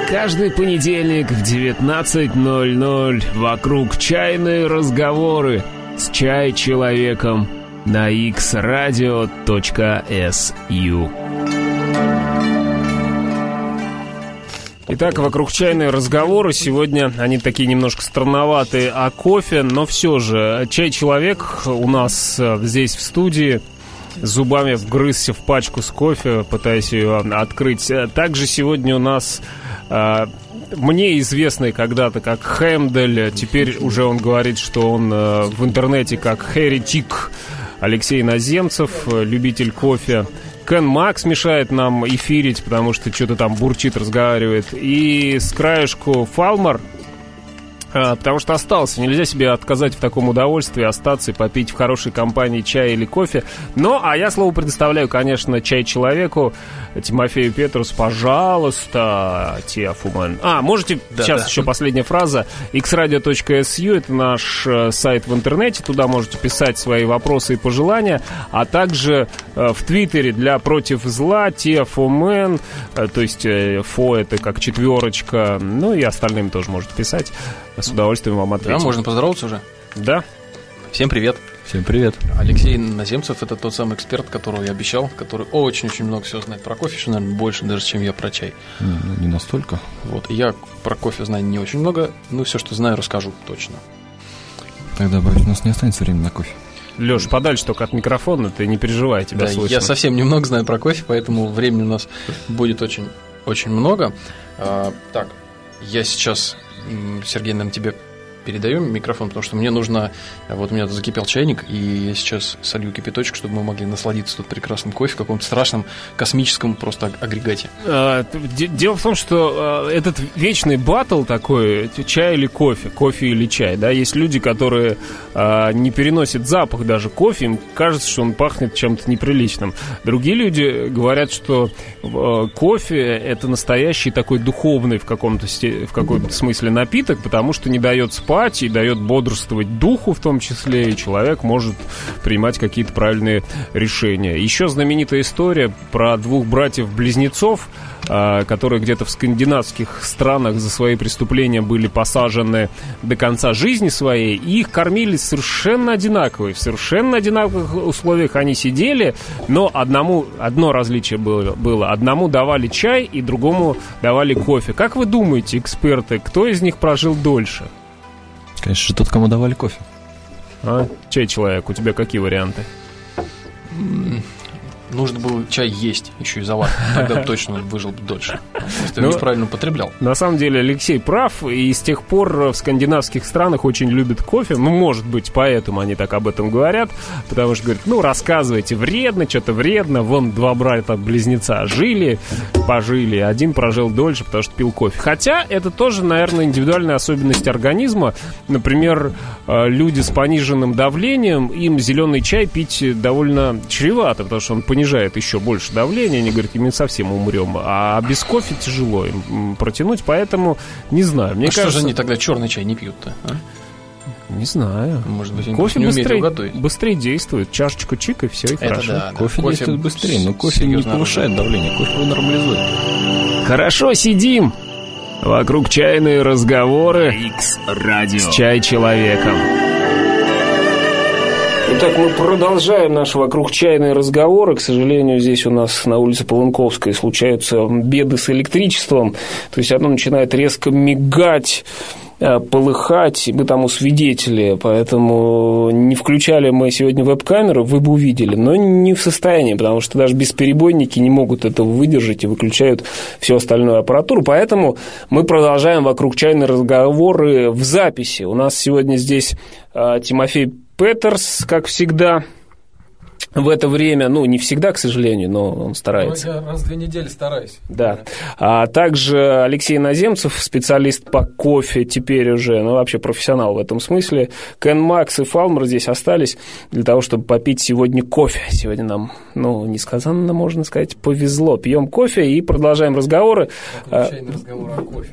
Каждый понедельник в 19:00 вокруг чайные разговоры с чай-человеком на xradio.su. Итак, вокруг чайные разговоры. Сегодня они такие немножко странноватые о кофе, но все же чай-человек у нас здесь в студии зубами вгрызся в пачку с кофе, пытаясь ее открыть. Также сегодня у нас мне известный когда-то как Хэмдель, теперь уже он говорит, что он в интернете как Heretic, Алексей Наземцев, любитель кофе. Кен Макс мешает нам эфирить, потому что что-то там бурчит, разговаривает. И с краешку Фалмар, потому что остался. Нельзя себе отказать в таком удовольствии, остаться и попить в хорошей компании чая или кофе. А я слово предоставляю, конечно, чай-человеку Тимофею Петрус. Пожалуйста, Теофумен. Можете, сейчас еще последняя фраза. xradio.su — это наш сайт в интернете. Туда можете писать свои вопросы и пожелания. А также в Твиттере для против зла Теофумен. То есть фо — это как четверочка. И остальным тоже можете писать. С удовольствием вам ответим. Да, можно поздороваться уже? Да. Всем привет. Всем привет. Алексей Наземцев — это тот самый эксперт, которого я обещал, который очень-очень много всего знает про кофе, что, наверное, больше даже, чем я про чай. Не настолько. Я про кофе знаю не очень много, все, что знаю, расскажу точно. Тогда, боюсь, у нас не останется времени на кофе. Лёш, подальше только от микрофона, ты не переживай, тебя слышно. Я совсем немного знаю про кофе, поэтому времени у нас будет очень много. Так, я сейчас... Сергей, наверное, тебе передаю микрофон, потому что мне нужно... Вот у меня тут закипел чайник, и я сейчас солью кипяточек, чтобы мы могли насладиться тут прекрасным кофе в каком-то страшном космическом просто агрегате. Дело в том, что этот вечный баттл такой, чай или кофе или чай, да, есть люди, которые не переносят запах даже кофе, им кажется, что он пахнет чем-то неприличным. Другие люди говорят, что кофе — это настоящий такой духовный в каком-то смысле напиток, потому что не дает спать и дает бодрствовать духу в том числе, и человек может принимать какие-то правильные решения. Еще знаменитая история про двух братьев-близнецов, которые где-то в скандинавских странах за свои преступления были посажены до конца жизни своей, и их кормили совершенно одинаково. В совершенно одинаковых условиях они сидели, но одно различие было. Одному давали чай, и другому давали кофе. Как вы думаете, эксперты, кто из них прожил дольше? Конечно же, тот, кому давали кофе. Чай-человек, у тебя какие варианты? Нужно было чай есть, еще и завар. Тогда точно выжил бы дольше. Просто неправильно употреблял. На самом деле Алексей прав, и с тех пор в скандинавских странах очень любят кофе. Может быть, поэтому они так об этом говорят. Потому что говорят, рассказывайте, вредно, что-то вредно. Вон два брата-близнеца пожили, один прожил дольше, потому что пил кофе. Хотя это тоже, наверное, индивидуальная особенность организма. Например, люди с пониженным давлением, им зеленый чай пить довольно чревато, потому что он понижает еще больше давление. Они говорят, мы совсем умрем. А без кофе тяжело им протянуть, поэтому не знаю. Мне кажется, что же они тогда черный чай не пьют-то? Не знаю. Может быть, они кофе не умеют его готовить. Быстрее действует. Чашечку чик, и все, и хорошо. Да, кофе действует быстрее, но кофе не повышает давление, кофе его нормализует. Хорошо сидим. Вокруг чайные разговоры с чай-человеком. Итак, мы продолжаем наши вокруг чайные разговоры. К сожалению, здесь у нас на улице Полынковской случаются беды с электричеством. То есть оно начинает резко мигать, полыхать, и мы тому свидетели, поэтому не включали мы сегодня веб-камеру, вы бы увидели, но не в состоянии, потому что даже бесперебойники не могут этого выдержать и выключают всю остальную аппаратуру, поэтому мы продолжаем вокруг чайные разговоры в записи. У нас сегодня здесь Тимофей Петерс, как всегда, в это время, не всегда, к сожалению, но он старается. Я раз в 2 недели стараюсь. Да. А также Алексей Наземцев, специалист по кофе, теперь уже, вообще профессионал в этом смысле. Кен Макс и Фалмер здесь остались для того, чтобы попить сегодня кофе. Сегодня нам, несказанно, можно сказать, повезло. Пьем кофе и продолжаем разговоры. Чайный разговор о кофе.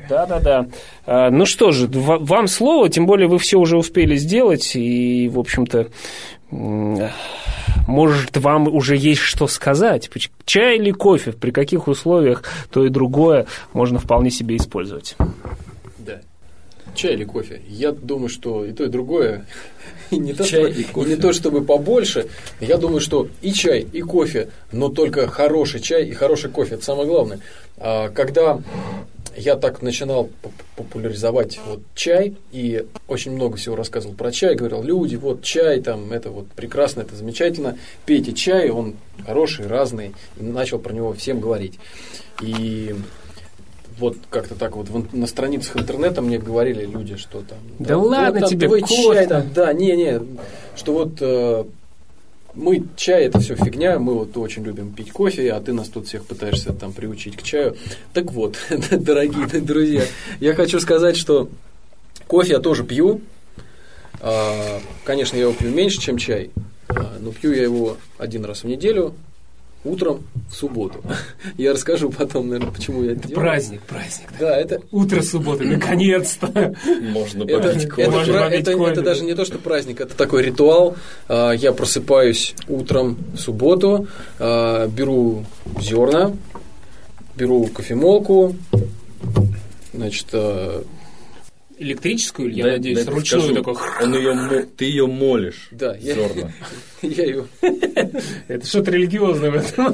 Да. Что же, вам слово, тем более вы все уже успели сделать, и, в общем-то, может, вам уже есть что сказать? Чай или кофе? При каких условиях то и другое можно вполне себе использовать? Да. Чай или кофе? Я думаю, что и то, и другое. И не то, чтобы побольше. Я думаю, что и чай, и кофе, но только хороший чай и хороший кофе. Это самое главное. Когда я так начинал популяризовать вот чай и очень много всего рассказывал про чай, говорил, люди, вот чай, там, это вот прекрасно, это замечательно, пейте чай, он хороший, разный, и начал про него всем говорить. И вот как-то так вот на страницах интернета мне говорили люди, что там... Да ладно вот, тебе, твой кофе. чай, там, да, не, что вот... Мы чай это все фигня, мы вот очень любим пить кофе, а ты нас тут всех пытаешься там приучить к чаю. Так вот, дорогие друзья, я хочу сказать, что кофе я тоже пью. Конечно, я его пью меньше, чем чай, но пью я его один раз в неделю, утром в субботу. Я расскажу потом, наверное, почему я это делаю. Праздник. Да, это... Утро субботы, наконец-то. Можно попить кофе. Это даже не то, что праздник, это такой ритуал. Я просыпаюсь утром в субботу, беру зерна, беру кофемолку, значит... Электрическую, я надеюсь, ручную такой. Ты ее молишь. Да, зерна. Я ее... Это что-то религиозное в этом.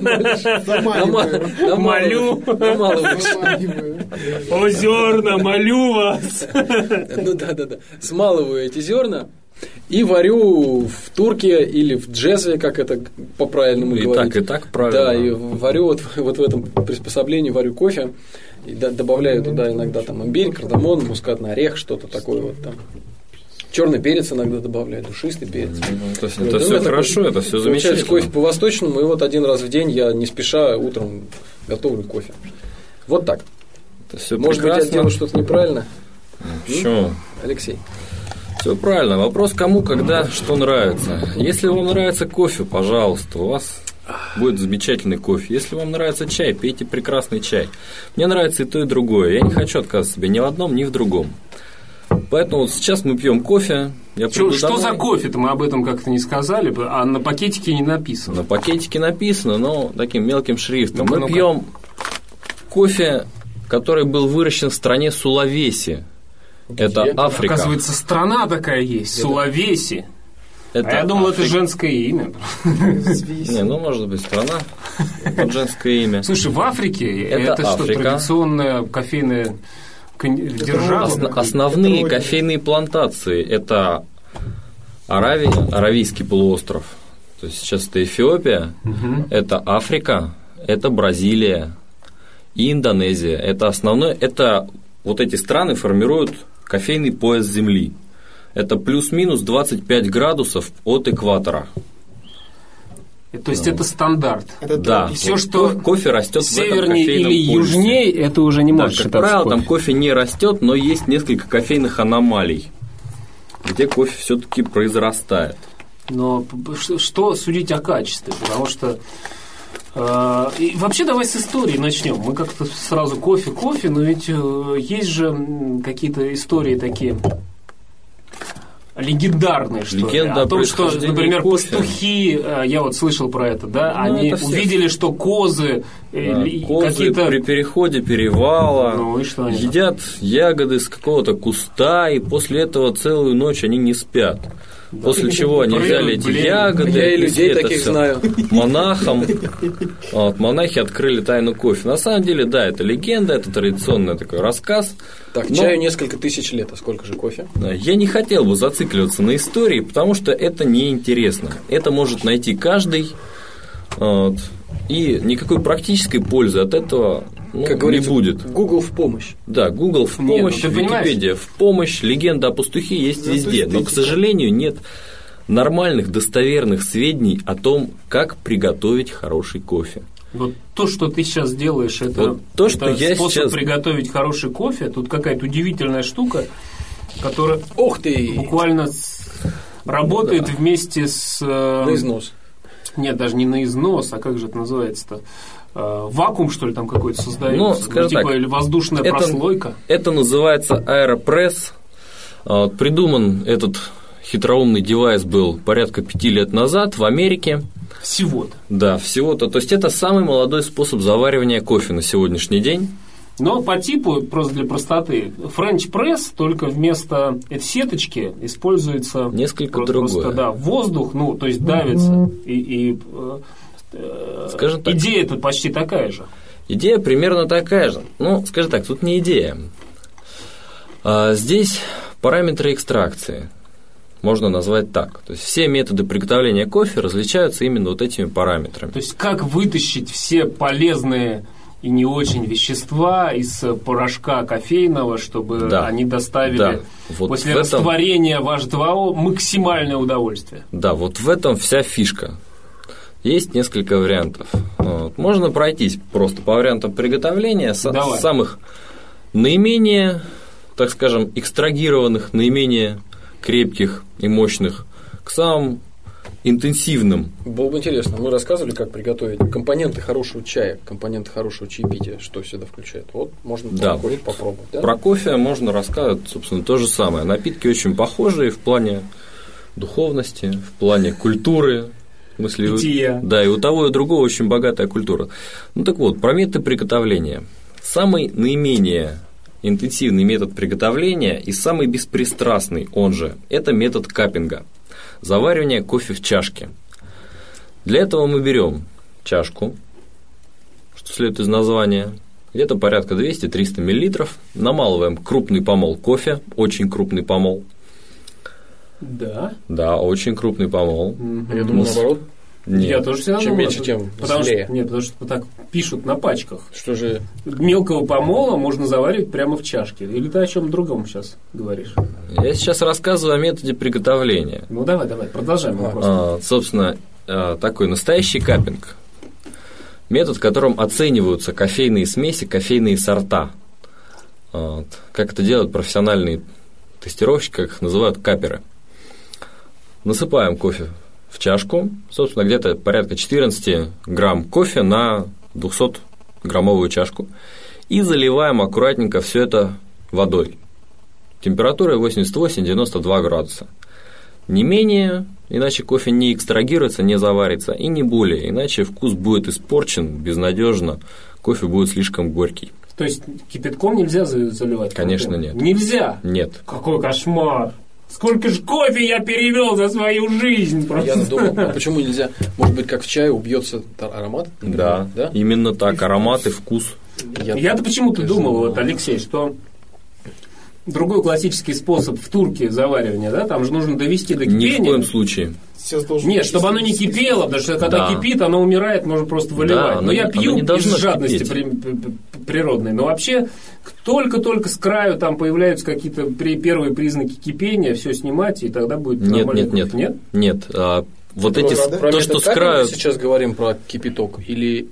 Молю. О, зерна, молю вас. Ну да. Смалываю эти зерна и варю в турке или в джезве, как это по-правильному говорить. И так правильно. Да, и варю вот в этом приспособлении, варю кофе. И добавляю туда иногда там имбирь, кардамон, мускатный орех, что-то такое вот там. Черный перец иногда добавляю, душистый перец. Это все хорошо, это все замечательно. Получается кофе по-восточному, и вот один раз в день я не спеша утром готовлю кофе. Вот так. Может быть, я делаю что-то неправильно? Почему? Алексей. Все правильно. Вопрос, кому, когда, что нравится. Если вам нравится кофе, пожалуйста, у вас будет замечательный кофе. Если вам нравится чай, пейте прекрасный чай. Мне нравится и то, и другое. Я не хочу отказывать себе ни в одном, ни в другом. Поэтому вот сейчас мы пьем кофе. Что за кофе-то? Мы об этом как-то не сказали, а на пакетике не написано. На пакетике написано, но таким мелким шрифтом. Мы пьем кофе, который был выращен в стране Сулавеси. Это Африка. Оказывается, страна такая есть, Сулавеси. Я думал, это женское имя. Не, может быть, страна. Это женское имя. Слушай, в Африке это что, традиционная кофейная держава? Основные кофейные плантации – это Аравия, Аравийский полуостров. То есть сейчас это Эфиопия, это Африка, это Бразилия и Индонезия. Это основное. Это вот эти страны формируют кофейный пояс Земли. Это плюс-минус 25 градусов от экватора. То есть это стандарт. Да. И все, что кофе растет севернее или южнее, это уже не может считаться. Как правило, там кофе не растет, но есть несколько кофейных аномалий, где кофе все-таки произрастает. Но что судить о качестве? Потому что и вообще давай с истории начнем. Мы как-то сразу кофе, но ведь есть же какие-то истории такие легендарные, что ли, о том, что, например, пастухи, я вот слышал про это, да, они увидели, что козы, какие-то при переходе перевала едят ягоды с какого-то куста, и после этого целую ночь они не спят. После чего они взяли эти ягоды. Я и людей таких знаю. Монахам. Монахи открыли тайну кофе. На самом деле, да, это легенда, это традиционный такой рассказ. Так, чаю несколько тысяч лет, а сколько же кофе? Я не хотел бы зацикливаться на истории, потому что это неинтересно. Это может найти каждый. И никакой практической пользы от этого как говорится, не будет. Google в помощь. Да, Google в помощь, Википедия в помощь, легенда о пастухе есть везде. Но, к сожалению, нет нормальных, достоверных сведений о том, как приготовить хороший кофе. Вот то, что ты сейчас делаешь, это способ приготовить хороший кофе. Тут какая-то удивительная штука, которая буквально работает вместе с... На износ. Нет, даже не на износ, а как же это называется-то? Вакуум, что ли, там какой-то создается? Или воздушная прослойка? Это называется аэропресс. Придуман этот хитроумный девайс был порядка 5 лет назад в Америке. Всего-то. Да, всего-то. То есть это самый молодой способ заваривания кофе на сегодняшний день. Но по типу, просто для простоты, French Press, только вместо сеточки используется несколько другое. Да, воздух, то есть давится. Скажем так, идея-то почти такая же. Идея примерно такая же. Скажем так, тут не идея. Здесь параметры экстракции. Можно назвать так. То есть все методы приготовления кофе различаются именно вот этими параметрами. То есть как вытащить все полезные и не очень вещества из порошка кофейного, чтобы они доставили вот после растворения в H2O максимальное удовольствие. Да, вот в этом вся фишка. Есть несколько вариантов. Можно пройтись просто по вариантам приготовления самых наименее, так скажем, экстрагированных, наименее крепких и мощных к самым интенсивным. Было бы интересно. Мы рассказывали, как приготовить компоненты хорошего чая, компоненты хорошего чаепития, что в себя включает. Вот можно попробовать. Да? Про кофе можно рассказывать, собственно, то же самое. Напитки очень похожие в плане духовности, в плане культуры. Питья. Да, и у того и у другого очень богатая культура. Так вот, про методы приготовления. Самый наименее интенсивный метод приготовления и самый беспристрастный, он же, это метод каппинга. Заваривание кофе в чашке. Для этого мы берем чашку, что следует из названия, где-то порядка 200-300 мл, намалываем крупный помол кофе, очень крупный помол. Да? Да, очень крупный помол. Я думаю, наоборот. Нет. Я тоже всегда чем меньше, тем веселее. Потому что так пишут на пачках. Что же? Мелкого помола можно заваривать прямо в чашке. Или ты о чем другом сейчас говоришь? Я сейчас рассказываю о методе приготовления. Давай, продолжаем вопрос. Собственно, такой настоящий каппинг. Метод, которым оцениваются кофейные смеси, кофейные сорта. Как это делают профессиональные тестировщики, как их называют капперы. Насыпаем кофе в чашку, собственно, где-то порядка 14 грамм кофе на 200-граммовую чашку, и заливаем аккуратненько все это водой. Температура 88-92 градуса. Не менее, иначе кофе не экстрагируется, не заварится, и не более, иначе вкус будет испорчен безнадежно, кофе будет слишком горький. То есть кипятком нельзя заливать? Конечно, нет. Нельзя? Нет. Какой кошмар! Сколько же кофе я перевел за свою жизнь просто. Я думал, почему нельзя? Может быть, как в чае убьется аромат? Да, именно так, аромат и вкус. Я-то почему-то думал, Алексей, что другой классический способ в турке заваривания, там же нужно довести до кипения. Ни в коем случае. Нет, чтобы оно не кипело, потому что когда кипит, оно умирает, можно просто выливать. Но я пью из жадности природной. Но вообще, только-только с краю там появляются какие-то первые признаки кипения, все снимать, и тогда будет нормально. Нет. Вот эти, то, что с краю... Мы сейчас говорим про кипяток или...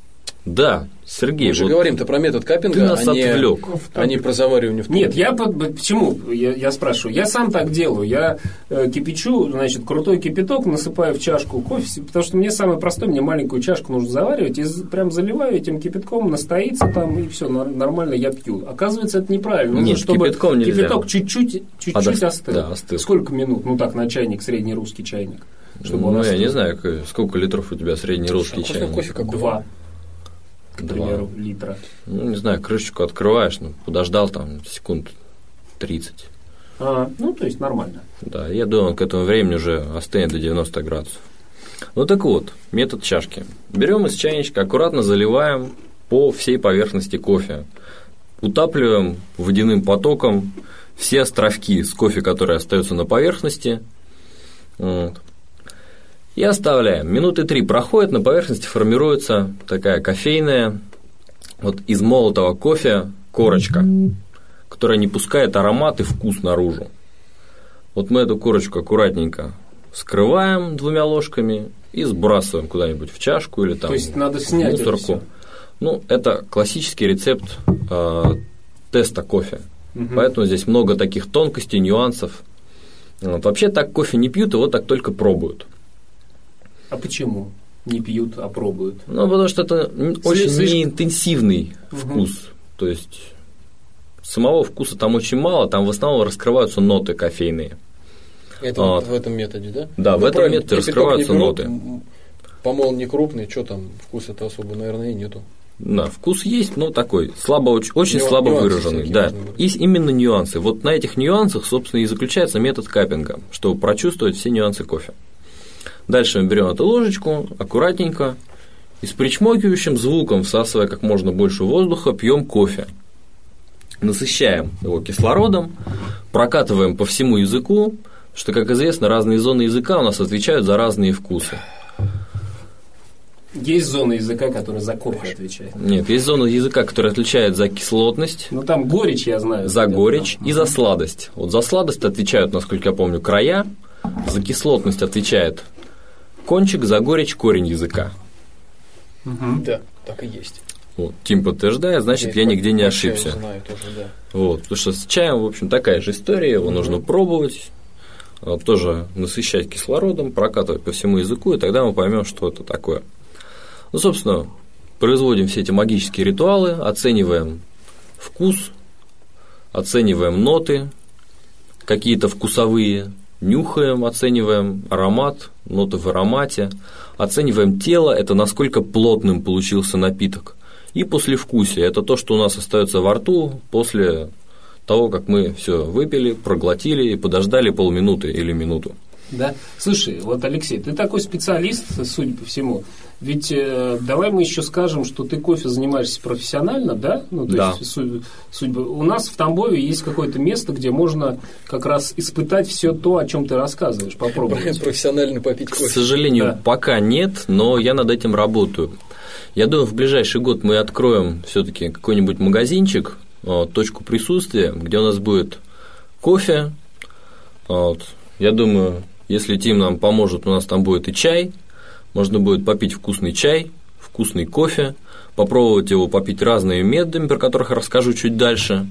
Да, Сергей, мы же говорим-то про метод каппинга, ты нас отвлек. А не про заваривание в турке. Нет, почему? Я спрашиваю. Я сам так делаю. Я кипячу, крутой кипяток, насыпаю в чашку кофе, потому что мне самое простое, мне маленькую чашку нужно заваривать, и прям заливаю этим кипятком, настоится там, и все, нормально я пью. Оказывается, это неправильно. Нет, чтобы кипятком нельзя. Кипяток чуть-чуть остыл. Да, остыл. Сколько минут? На чайник, средний русский чайник. Чтобы я не знаю, сколько литров у тебя средний русский чайник. Кофе какой? 2. К примеру, литра. Не знаю, крышечку открываешь, подождал там секунд 30. То есть нормально. Да, я думаю, он к этому времени уже остынет до 90 градусов. Так вот, метод чашки. Берем из чайничка, аккуратно заливаем по всей поверхности кофе. Утапливаем водяным потоком все островки с кофе, которые остаются на поверхности. И оставляем. Минуты 3 проходят, на поверхности формируется такая кофейная, из молотого кофе корочка, которая не пускает аромат и вкус наружу. Мы эту корочку аккуратненько скрываем 2 ложками и сбрасываем куда-нибудь в чашку или там. То есть надо снять в мусорку. Это классический рецепт теста кофе. Поэтому здесь много таких тонкостей, нюансов. Вообще так кофе не пьют, его так только пробуют. А почему не пьют, а пробуют? Потому что это очень неинтенсивный вкус. То есть самого вкуса там очень мало, там в основном раскрываются ноты кофейные. Это вот в этом методе, да? Да, Ну, в этом правильно, методе кипяток раскрываются не ноты. Помол не крупный, что там, вкуса-то особо, наверное, и нету. Да, вкус есть, но такой очень слабо Нюансы выраженный. всякие Да, можно выразить. есть именно нюансы. Вот на этих нюансах, собственно, и заключается метод каппинга, чтобы прочувствовать все нюансы кофе. Дальше мы берем эту ложечку, аккуратненько, и с причмокивающим звуком, всасывая как можно больше воздуха, пьем кофе. Насыщаем его кислородом, прокатываем по всему языку, что, как известно, разные зоны языка у нас отвечают за разные вкусы. Есть зона языка, которая за кофе отвечает. Нет, есть зона языка, которая отвечает за кислотность, Ну, там горечь, я знаю. за горечь и за сладость. Вот за сладость отвечают, насколько я помню, края, за кислотность отвечает кончик, за горечь корень языка. Да, так и есть. Вот, Тим подтверждает, значит, я нигде не по ошибся. чаю знаю тоже, да. Вот, потому что с чаем, в общем, такая же история, его нужно пробовать, тоже насыщать кислородом, прокатывать по всему языку, и тогда мы поймем, что это такое. Ну, собственно, производим все эти магические ритуалы, оцениваем вкус, оцениваем ноты, какие-то вкусовые, нюхаем, оцениваем аромат, ноты в аромате, оцениваем тело, это насколько плотным получился напиток. И послевкусие – это то, что у нас остается во рту после того, как мы все выпили, проглотили и подождали полминуты или минуту. Да. Слушай, вот, Алексей, ты такой специалист, судя по всему. Ведь давай мы еще скажем, что ты кофе занимаешься профессионально, да? Ну, то Да. есть, судьба. У нас в Тамбове есть какое-то место, где можно как раз испытать все то, о чем ты рассказываешь, попробовать. Профессионально попить К кофе. сожалению, Да. пока нет, но я над этим работаю. Я думаю, в ближайший год мы откроем все-таки какой-нибудь магазинчик, точку присутствия, где у нас будет кофе. Вот. Я думаю, если Тим нам поможет, у нас там будет и чай. Можно будет попить вкусный чай, вкусный кофе, попробовать его попить разными методами, про которых я расскажу чуть дальше.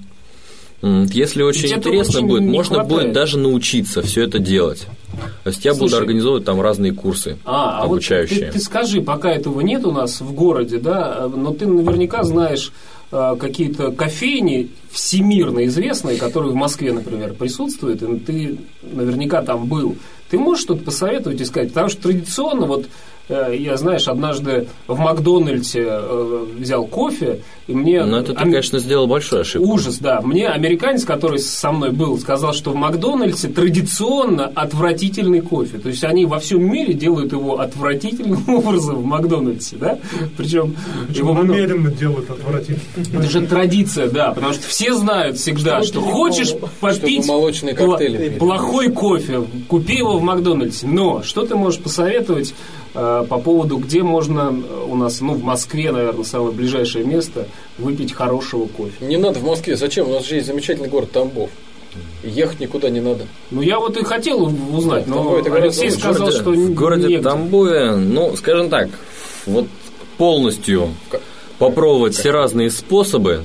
Если очень Ведь интересно очень будет, не можно хватает. будет даже научиться все это делать. То есть я буду Слушай, организовывать там разные курсы обучающие. Вот ты скажи, пока этого нет у нас в городе, да, но ты наверняка знаешь какие-то кофейни всемирно известные, которые в Москве, например, присутствуют, и ты наверняка там был. Ты можешь что-то посоветовать и сказать? Потому что традиционно, вот я, знаешь, однажды в Макдональдсе взял кофе, и мне... Но это ты, конечно, сделал большую ошибку. Ужас, да. Мне американец, который со мной был, сказал, что в Макдональдсе традиционно отвратительный кофе. То есть они во всем мире делают его отвратительным образом в Макдональдсе, да? Причем его намеренно делают отвратительно. это же традиция, да, потому что все знают всегда, что хочешь попить чтобы молочные коктейли пили. плохой кофе, купи его в Макдональдсе. Но что ты можешь посоветовать по поводу, где можно у нас, ну, в Москве, наверное, самое ближайшее место, выпить хорошего кофе? Не надо в Москве. Зачем? У нас же есть замечательный город Тамбов. Ехать никуда не надо. Ну, я вот и хотел узнать, но Тамбов, это гораздо Алексей лучше. сказал, что В городе негде. Тамбове, ну, скажем так, вот полностью попробовать все разные способы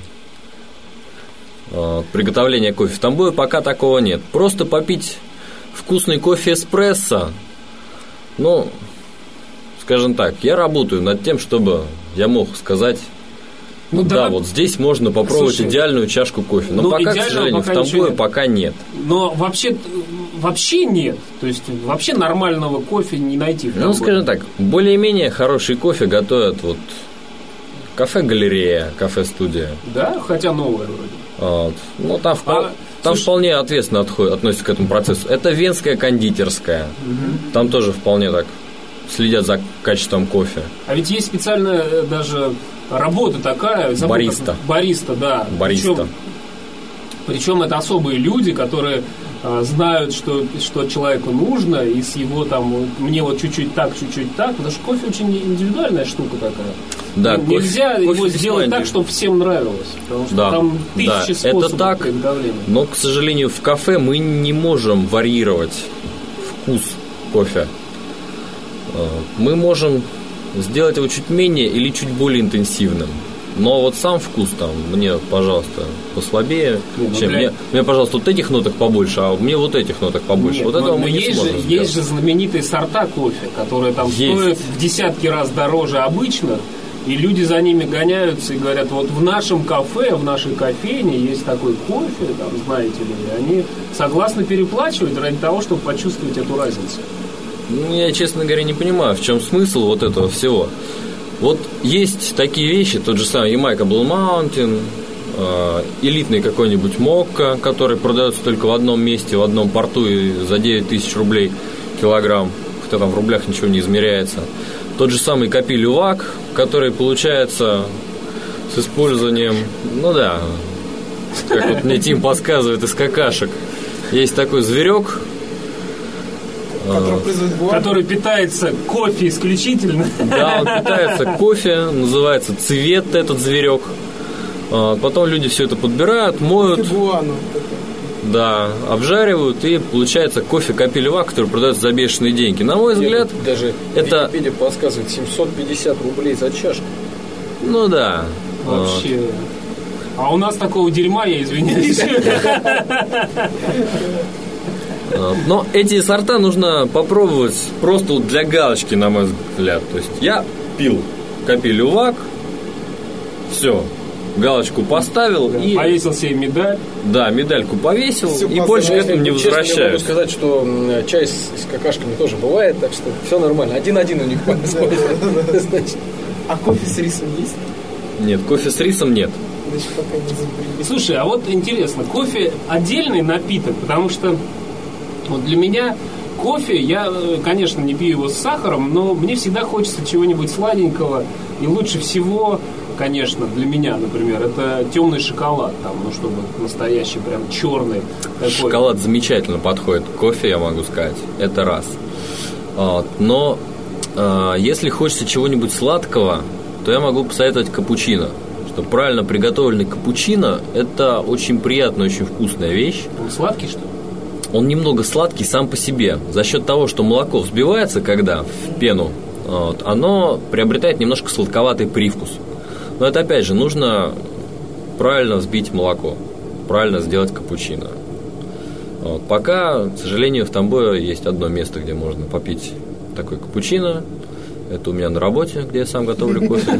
приготовления кофе в Тамбове пока такого нет. Просто попить вкусный кофе эспрессо, ну, скажем так, я работаю над тем, чтобы я мог сказать, Ну, да, давай. вот здесь можно попробовать Слушай, идеальную чашку кофе. Но ну, пока, к идеального сожалению, пока в ничего Тамбове нет. пока нет. Но вообще нет. То есть вообще нормального кофе не найти. в Ну, Тамбове. скажем так, более-менее хороший кофе готовят вот кафе-галерея, кафе-студия. Да, хотя новое вроде. Вот. Ну, там, там слушай, вполне ответственно относятся к этому процессу. Это венская кондитерская. Там тоже вполне так следят за качеством кофе. А ведь есть специальная даже работа такая. забыл, Бариста. как- Бариста, да. Бариста. Причем это особые люди, которые знают, что человеку нужно, и с его там, вот, мне вот чуть-чуть так, потому что кофе очень индивидуальная штука такая. Да, И нельзя кофе его весьма сделать так, индивидуальный. чтобы всем нравилось, потому что Да, там да, тысячи это способов так. приготовления. Но, к сожалению, в кафе мы не можем варьировать вкус кофе. Мы можем сделать его чуть менее или чуть более интенсивным. Но вот сам вкус там мне, пожалуйста, послабее. чем мне, пожалуйста, вот этих ноток побольше, а мне вот этих ноток побольше. Нет, вот этого но мы не есть сможем же, сделать. есть же знаменитые сорта кофе, которые там Есть. стоят в десятки раз дороже обычных, и люди за ними гоняются и говорят, вот в нашем кафе, в нашей кофейне есть такой кофе, там, знаете ли, и они согласны переплачивать ради того, чтобы почувствовать эту разницу. Ну, я, честно говоря, не понимаю, в чем смысл вот этого всего. Вот есть такие вещи, тот же самый Ямайка Blue Mountain, элитный какой-нибудь Мокко, который продается только в одном месте, в одном порту и за 9 тысяч рублей килограмм, хотя там в рублях ничего не измеряется. Тот же самый Капи Лювак, который получается с использованием, ну да, как вот мне Тим подсказывает, из какашек. Есть такой зверек, который питается кофе исключительно. Да, он питается кофе, называется цвет этот зверек. Потом люди все это подбирают, моют, да, обжаривают, и получается кофе Капи Лювак, который продается за бешеные деньги. На мой взгляд, даже это... Википедия подсказывает 750 рублей за чашку. Ну да. Вообще. А у нас такого дерьма, я извиняюсь. Но эти сорта нужно попробовать просто вот для галочки, на мой взгляд. То есть я пил Капи Лювак, все, галочку поставил, и повесил себе медаль. Да, медальку повесил, все, и больше к этому не возвращаюсь. Я могу сказать, что чай с какашками тоже бывает, так что все нормально. 1-1 у них происходит. А кофе с рисом есть? Нет, кофе с рисом нет. Слушай, а вот интересно, кофе отдельный напиток, потому что вот для меня кофе, я, конечно, не пью его с сахаром, но мне всегда хочется чего-нибудь сладенького, и лучше всего, конечно, для меня, например, это темный шоколад, там, ну, чтобы настоящий, прям черный такой. Шоколад замечательно подходит к кофе, я могу сказать, это раз. Но если хочется чего-нибудь сладкого, то я могу посоветовать капучино. Что правильно приготовленный капучино – это очень приятная, очень вкусная вещь. Он сладкий, что ли? Он немного сладкий сам по себе. За счет того, что молоко взбивается, когда в пену, оно приобретает немножко сладковатый привкус. Но это, опять же, нужно правильно взбить молоко, правильно сделать капучино. Пока, к сожалению, в Тамбове есть одно место, где можно попить такой капучино. Это у меня на работе, где я сам готовлю кофе.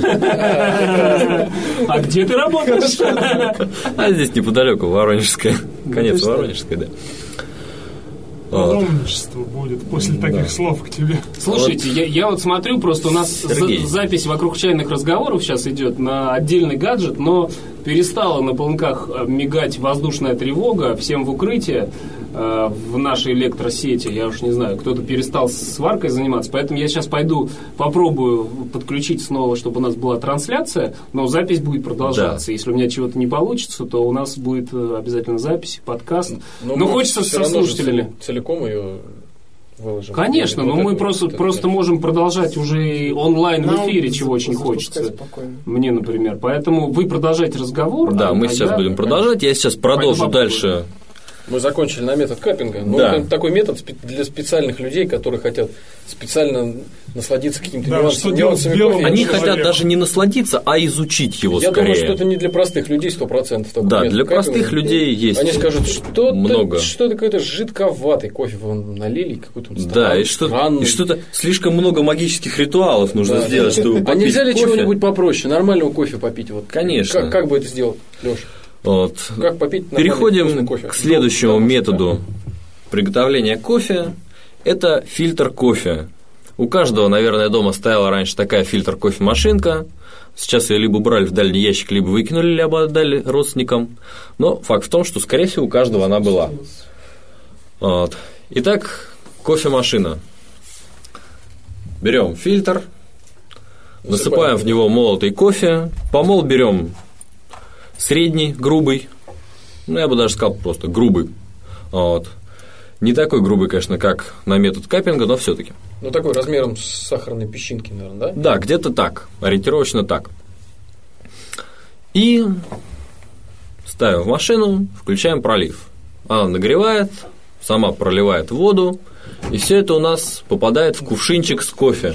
А где ты работаешь? А здесь неподалеку, Воронежская. Конец Воронежской, да. Паломничество будет после таких слов к тебе. Слушайте, я вот смотрю, просто у нас запись вокруг чайных разговоров сейчас идет на отдельный гаджет, но перестала на полнках мигать воздушная тревога, всем в укрытие в нашей электросети, я уж не знаю, кто-то перестал сваркой заниматься, поэтому я сейчас пойду попробую подключить снова, чтобы у нас была трансляция, но запись будет продолжаться. Да. Если у меня чего-то не получится, то у нас будет обязательно запись, подкаст. Но хочется со слушателями. Целиком ее выложим. Конечно, но мы просто можем продолжать уже онлайн в эфире, чего очень хочется. Мне, например. Поэтому вы продолжайте разговор. Да, мы сейчас будем продолжать. Я сейчас продолжу дальше. Мы закончили на метод каппинга. Но это такой метод для специальных людей, которые хотят специально насладиться каким-то нюансами кофе. Они хотят даже не насладиться, а изучить его скорее. Я думаю, что это не для простых людей 100%. Да, для простых людей есть. Они скажут, что-то какой-то жидковатый кофе вам налили, какой-то да, и что-то слишком много магических ритуалов нужно сделать, чтобы попить кофе. А нельзя ли чего-нибудь попроще, нормального кофе попить? Вот. Конечно. Как бы это сделать, Лёш? Вот. Как попить переходим к следующему методу приготовления кофе. Это фильтр кофе. У каждого, наверное, дома стояла раньше такая фильтр-кофемашинка. Сейчас ее либо брали в дальний ящик, либо выкинули, либо отдали родственникам. Но факт в том, что, скорее всего, у каждого она была. Вот. Итак, кофемашина. Берем фильтр, насыпаем в него молотый кофе. Помол берем средний, грубый. Ну, я бы даже сказал просто грубый. Вот. Не такой грубый, конечно, как на метод каппинга, но все-таки. Ну, такой размером с сахарной песчинки, наверное, да? Да, где-то так, ориентировочно так. И ставим в машину, включаем пролив. Она нагревает, сама проливает воду, и все это у нас попадает в кувшинчик с кофе.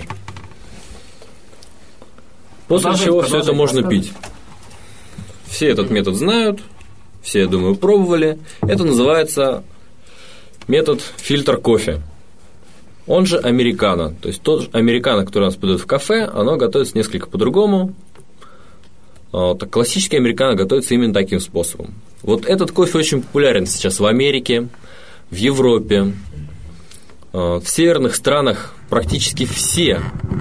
После чего все это можно пить. Все этот метод знают, все, я думаю, пробовали. Это называется метод фильтр кофе. он же американо. То есть тот же американо, который у нас подают в кафе, оно готовится несколько по-другому. Так, классический американо готовится именно таким способом. Вот этот кофе очень популярен сейчас в Америке, в Европе, в северных странах практически все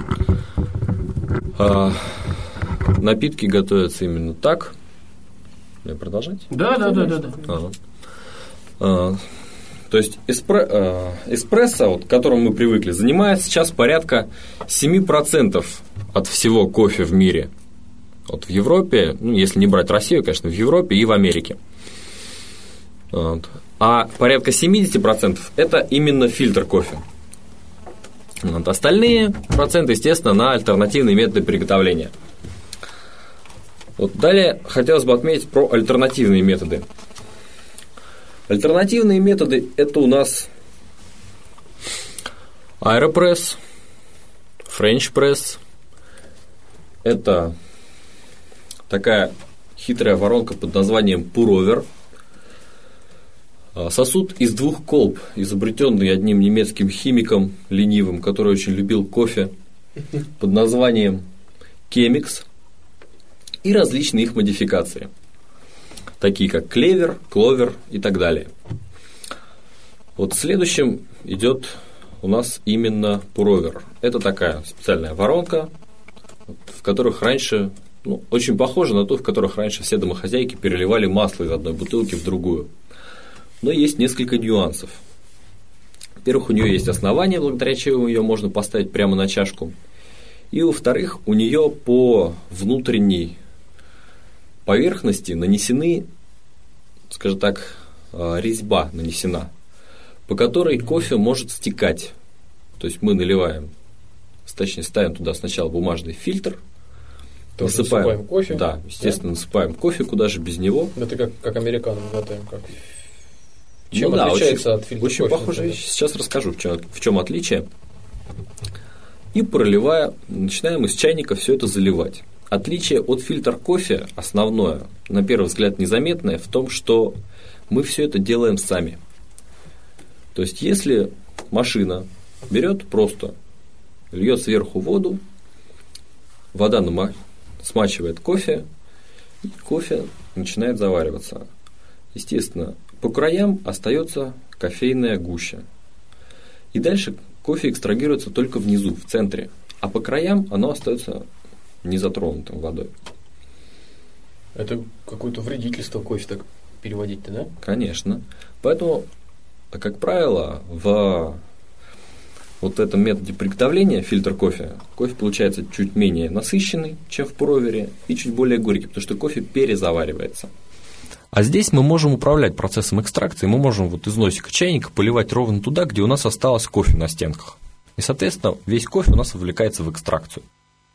напитки готовятся именно так. Мне продолжать? Да. То есть эспрессо, вот, к которому мы привыкли, занимает сейчас порядка 7% от всего кофе в мире. Вот в Европе, ну, если не брать Россию, конечно, в Европе и в Америке. Вот. А порядка 70% это именно фильтр кофе. Вот. Остальные проценты, естественно, на альтернативные методы приготовления. Вот. Далее хотелось бы отметить про альтернативные методы. Альтернативные методы – это у нас аэропресс, френч-пресс. Это такая хитрая воронка под названием пуровер. Сосуд из 2 колб, изобретенный одним немецким химиком ленивым, который очень любил кофе, под названием Кемикс, и различные их модификации, такие как клевер, кловер и так далее. Вот следующим идет у нас именно пуровер. Это такая специальная воронка, в которых раньше, очень похоже на ту, в которых раньше все домохозяйки переливали масло из одной бутылки в другую. Но есть несколько нюансов. Во-первых, у нее есть основание, благодаря чему ее можно поставить прямо на чашку. И, во-вторых, у нее по внутренней поверхности нанесены, скажем так, резьба нанесена, по которой кофе может стекать. То есть мы наливаем, точнее ставим туда сначала бумажный фильтр, насыпаем кофе. Да, естественно, насыпаем кофе, куда же без него. Это как американо готовим. Чем отличается от фильтра очень кофе? Очень похоже. Сейчас расскажу, в чем отличие. И проливая, начинаем из чайника все это заливать. Отличие от фильтра кофе основное, на первый взгляд незаметное, в том, что мы все это делаем сами. То есть, если машина берет просто, льет сверху воду, вода смачивает кофе, и кофе начинает завариваться. Естественно, по краям остается кофейная гуща. И дальше кофе экстрагируется только внизу, в центре, а по краям оно остается незатронутым водой. Это какое-то вредительство кофе так переводить-то, да? Конечно. Поэтому, как правило, в вот этом методе приготовления фильтр кофе получается чуть менее насыщенный, чем в пуровере, и чуть более горький, потому что кофе перезаваривается. А здесь мы можем управлять процессом экстракции, мы можем вот из носика чайника поливать ровно туда, где у нас осталось кофе на стенках. И, соответственно, весь кофе у нас вовлекается в экстракцию.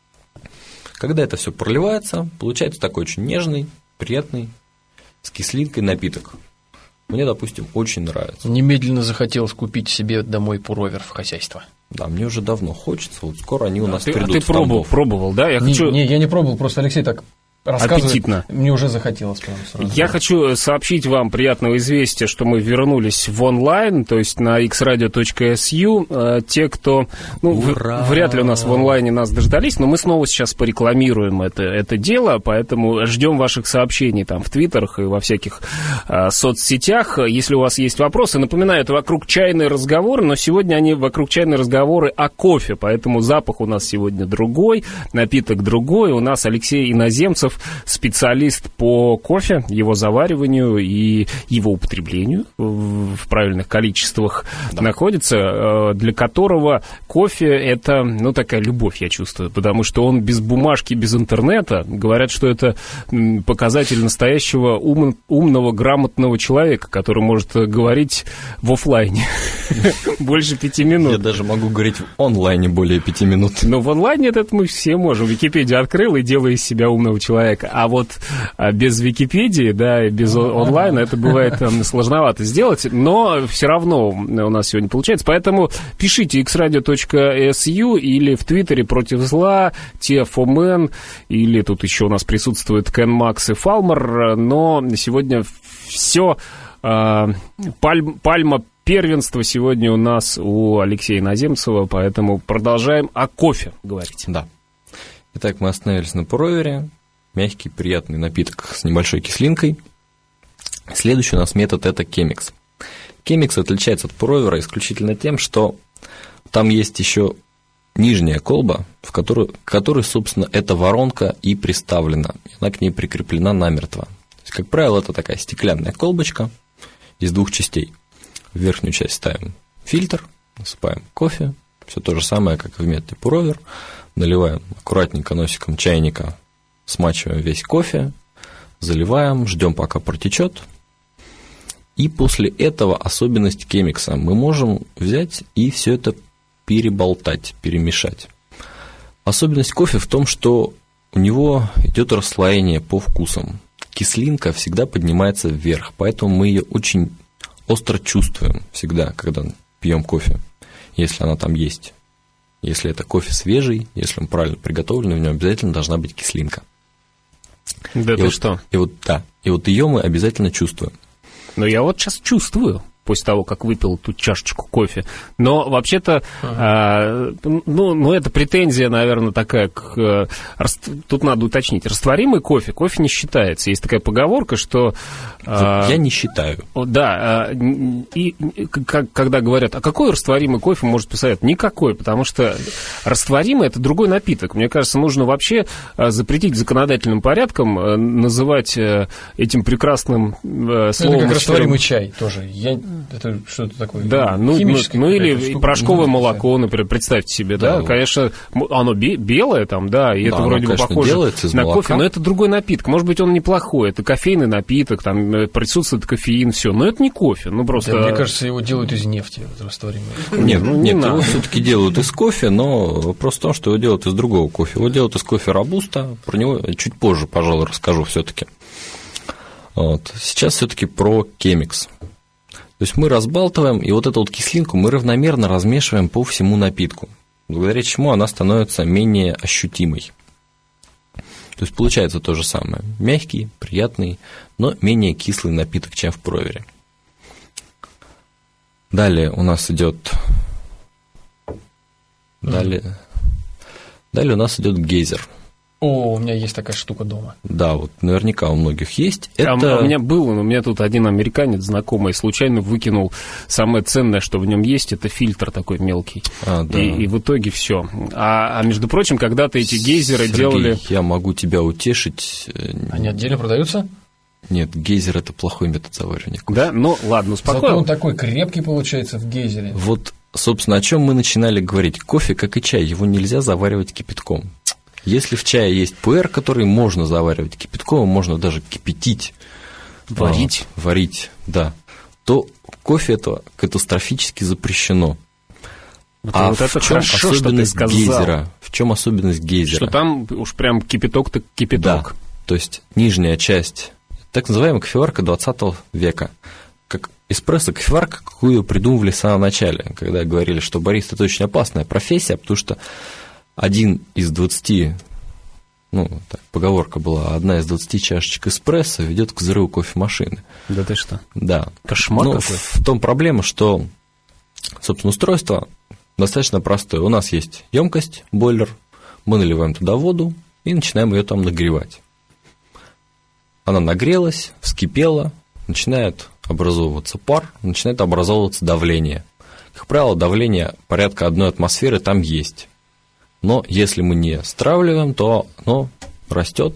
Когда это все проливается, получается такой очень нежный, приятный, с кислинкой напиток. Мне, допустим, очень нравится. Немедленно захотелось купить себе домой пуровер в хозяйство. Да, мне уже давно хочется, вот скоро они у нас придут. Ты пробовал, да? Я не пробовал, просто Алексей так рассказывает, аппетитно. Мне уже захотелось прямо сразу. Я хочу сообщить вам приятного известия, что мы вернулись в онлайн, то есть на xradio.su. Те, кто... вряд ли у нас в онлайне нас дождались, но мы снова сейчас порекламируем это дело, поэтому ждем ваших сообщений там в твиттерах и во всяких соцсетях. Если у вас есть вопросы, напоминаю, это вокруг чайные разговоры, но сегодня они вокруг чайные разговоры о кофе, поэтому запах у нас сегодня другой, напиток другой. У нас Алексей Иноземцев, специалист по кофе, его завариванию и его употреблению в правильных количествах находится, для которого кофе – это, такая любовь, я чувствую, потому что он без бумажки, без интернета. Говорят, что это показатель настоящего умного, грамотного человека, который может говорить в офлайне больше 5 минут. Я даже могу говорить в онлайне более 5 минут. Но в онлайне этот мы все можем. Википедию открыл и делаю из себя умного человека. А вот без Википедии, да, и без онлайна это бывает сложновато сделать, но все равно у нас сегодня получается. Поэтому пишите xradio.su или в Твиттере «Против зла», TFOMN, или тут еще у нас присутствует Кен Макс и Фалмер, но сегодня все... Пальма первенство сегодня у нас у Алексея Наземцева, поэтому продолжаем о кофе говорить. Да. Итак, мы остановились на пуровере. Мягкий, приятный напиток с небольшой кислинкой. Следующий у нас метод – это Chemex. Chemex отличается от пуровера исключительно тем, что там есть еще нижняя колба, к которой, собственно, эта воронка и приставлена. Она к ней прикреплена намертво. То есть, как правило, это такая стеклянная колбочка из двух частей. В верхнюю часть ставим фильтр, насыпаем кофе. Все то же самое, как и в методе пуровер. Наливаем аккуратненько носиком чайника, смачиваем весь кофе, заливаем, ждем, пока протечет. И после этого особенность Chemex. Мы можем взять и все это переболтать, перемешать. Особенность кофе в том, что у него идет расслоение по вкусам. Кислинка всегда поднимается вверх, поэтому мы ее очень остро чувствуем всегда, когда пьем кофе, если она там есть. Если это кофе свежий, если он правильно приготовлен, в нем обязательно должна быть кислинка. Да ты что? И вот ее мы обязательно чувствуем. Но я вот сейчас чувствую, после того, как выпил тут чашечку кофе. Но вообще-то, это претензия, наверное, такая, тут надо уточнить. Растворимый кофе не считается. Есть такая поговорка, что... Я не считаю. Да, и когда говорят, а какой растворимый кофе может посоветовать? Никакой, потому что растворимый – это другой напиток. Мне кажется, нужно вообще запретить законодательным порядком называть этим прекрасным словом... Это как растворимый чай тоже. Это что-то такое. Да, или порошковое молоко, например, представьте себе, да, конечно, оно белое там, да, и это вроде бы похоже на кофе, но это другой напиток. Может быть, он неплохой, это кофейный напиток, там присутствует кофеин, все, но это не кофе, просто. Да, мне кажется, его делают из нефти, растворимый. Нет, его все-таки делают из кофе, но вопрос в том, что его делают из другого кофе. Его делают из кофе робуста, про него чуть позже, пожалуй, расскажу все-таки. Сейчас все-таки про Chemex. То есть мы разбалтываем, и вот эту вот кислинку мы равномерно размешиваем по всему напитку, благодаря чему она становится менее ощутимой. То есть получается то же самое. Мягкий, приятный, но менее кислый напиток, чем в пуровере. Далее у нас идет... Далее у нас идет гейзер. О, у меня есть такая штука дома. Да, вот наверняка у многих есть. У меня тут один американец знакомый случайно выкинул самое ценное, что в нем есть, это фильтр такой мелкий. Да. И в итоге все. А между прочим, когда-то эти гейзеры делали... Я могу тебя утешить. Они отдельно продаются? Нет, гейзер – это плохой метод заваривания кофе. Да? Ну, ладно, успокоил. Зато он такой крепкий получается в гейзере. Вот, собственно, о чем мы начинали говорить. Кофе, как и чай, его нельзя заваривать кипятком. Если в чае есть пуэр, который можно заваривать кипятком, можно даже кипятить, варить, да, то кофе это катастрофически запрещено. Вот это хорошо, что ты сказал. Гейзера? В чем особенность гейзера? Что там уж прям кипяток так кипяток. Да, то есть нижняя часть, так называемая кофеварка 20 века. Как эспрессо-кофеварка, какую придумывали в самом начале, когда говорили, что бариста – это очень опасная профессия, потому что один из 20, поговорка была, одна из 20 чашечек эспрессо ведет к взрыву кофемашины. Да ты что? Да. Кошмар какой. В том проблема, что, собственно, устройство достаточно простое. У нас есть емкость, бойлер, мы наливаем туда воду и начинаем ее там нагревать. Она нагрелась, вскипела, начинает образовываться пар, начинает образовываться давление. Как правило, давление порядка 1 атмосферы там есть. Но если мы не стравливаем, то оно растет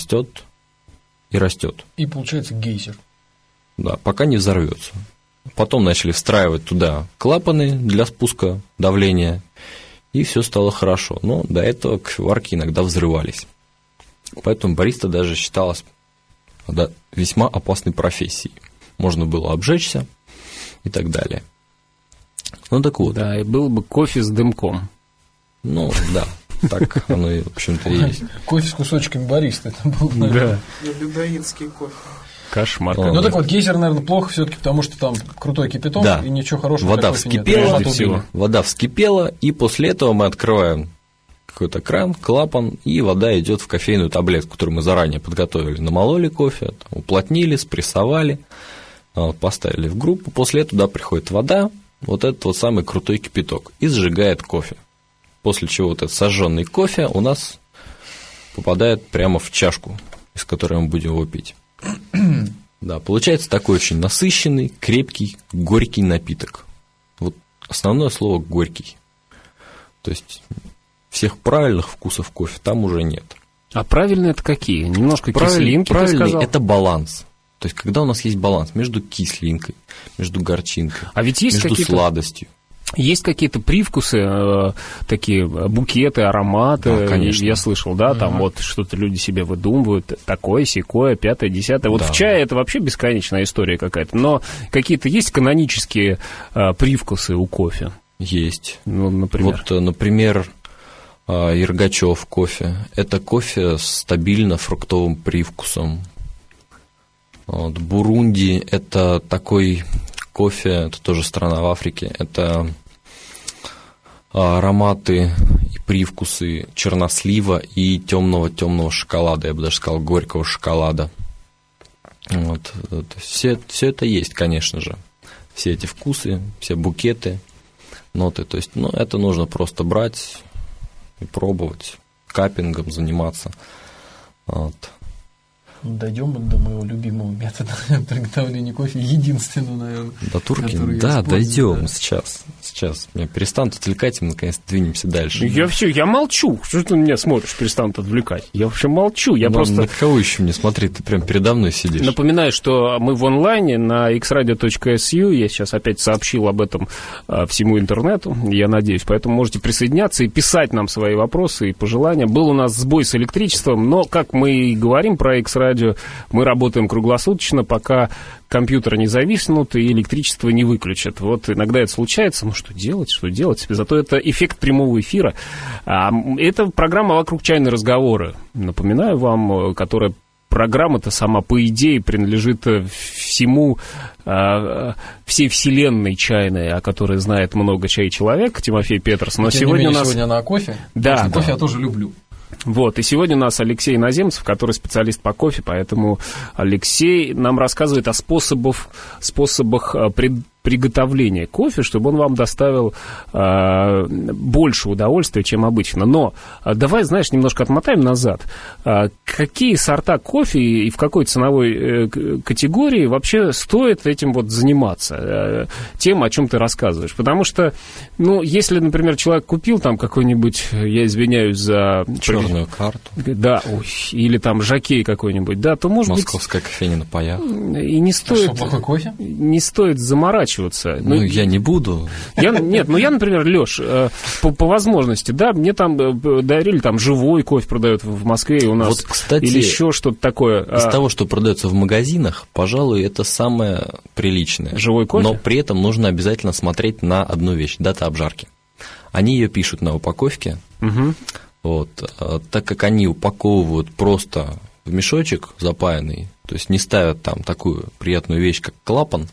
и растет. И получается гейзер. Да, пока не взорвется. Потом начали встраивать туда клапаны для спуска давления, и все стало хорошо. Но до этого кофеварки иногда взрывались. Поэтому бариста даже считалась весьма опасной профессией. Можно было обжечься и так далее. Так вот. Да, и был бы кофе с дымком. Да, так оно и, в общем-то, и есть. Кофе с кусочками бариста, это был, наверное. Да. Людоедский кофе. Кошмар. Так вот, гейзер, наверное, плохо все-таки, потому что там крутой кипяток, и ничего хорошего вода для кофе вскипела, нет. Вода вскипела, и после этого мы открываем какой-то кран, клапан, и вода идет в кофейную таблетку, которую мы заранее подготовили. Намололи кофе, уплотнили, спрессовали, поставили в группу, после этого туда приходит вода, вот этот вот самый крутой кипяток, и сжигает кофе. После чего вот этот сожженный кофе у нас попадает прямо в чашку, из которой мы будем его пить. Да, получается такой очень насыщенный, крепкий, горький напиток. Вот основное слово «горький». То есть всех правильных вкусов кофе там уже нет. А правильные это какие? Немножко кислинки, ты сказал? Это баланс. То есть когда у нас есть баланс между кислинкой, между горчинкой, а ведь есть между сладостью. Есть какие-то привкусы, такие букеты, ароматы, да, конечно. Я слышал, да, там вот что-то люди себе выдумывают, такое, сякое, 5-е, 10-е. Вот в чае это вообще бесконечная история какая-то, но какие-то есть канонические привкусы у кофе? Есть. Ну, например? Вот, например, Ергачев кофе. Это кофе с стабильно фруктовым привкусом. Вот, Бурунди – это такой кофе, это тоже страна в Африке, это ароматы и привкусы чернослива и темного шоколада, я бы даже сказал, горького шоколада. Вот. Все это есть, конечно же. Все эти вкусы, все букеты, ноты. То есть, это нужно просто брать и пробовать, каппингом заниматься. Вот. Дойдем до моего любимого метода приготовления кофе, единственного, наверное. До турки? Да, дойдем сейчас. Сейчас меня перестанут отвлекать, и мы наконец двинемся дальше. Я молчу. Что ты на меня смотришь, перестанут отвлекать? Я вообще молчу. Я просто... На кого еще мне смотри, ты прям передо мной сидишь. Напоминаю, что мы в онлайне на xradio.su. Я сейчас опять сообщил об этом всему интернету, я надеюсь. Поэтому можете присоединяться и писать нам свои вопросы и пожелания. Был у нас сбой с электричеством, но, как мы и говорим про X-Radio, мы работаем круглосуточно, пока компьютеры не зависнут и электричество не выключат. Вот иногда это случается, что делать? Зато это эффект прямого эфира. Это программа «Вокруг чайные разговоры». Напоминаю вам, которая программа-то сама по идее принадлежит всей вселенной чайной, о которой знает много чай-человек, Тимофей Петерс. Но сегодня она о кофе. Да. Кофе я тоже люблю. Вот, и сегодня у нас Алексей Иноземцев, который специалист по кофе, поэтому Алексей нам рассказывает о способах приготовления кофе, чтобы он вам доставил больше удовольствия, чем обычно. Но давай, знаешь, немножко отмотаем назад. Какие сорта кофе и в какой ценовой категории вообще стоит этим вот заниматься, тем, о чем ты рассказываешь? Потому что, если, например, человек купил там какой-нибудь, я извиняюсь за... Черную карту. Да, или там жокей какой-нибудь, да, то может Московская кофейня на паях. И не стоит... Что, плохой кофе? Не стоит заморачиваться. Я не буду. Я, например, Лёш, по возможности, да, мне там дарили там живой кофе продают в Москве у нас. Вот, кстати, или еще что-то такое. Из того, что продается в магазинах, пожалуй, это самое приличное. Живой кофе? Но при этом нужно обязательно смотреть на одну вещь – дата обжарки. Они ее пишут на упаковке. Угу. Вот, так как они упаковывают просто в мешочек запаянный, то есть не ставят там такую приятную вещь, как клапан,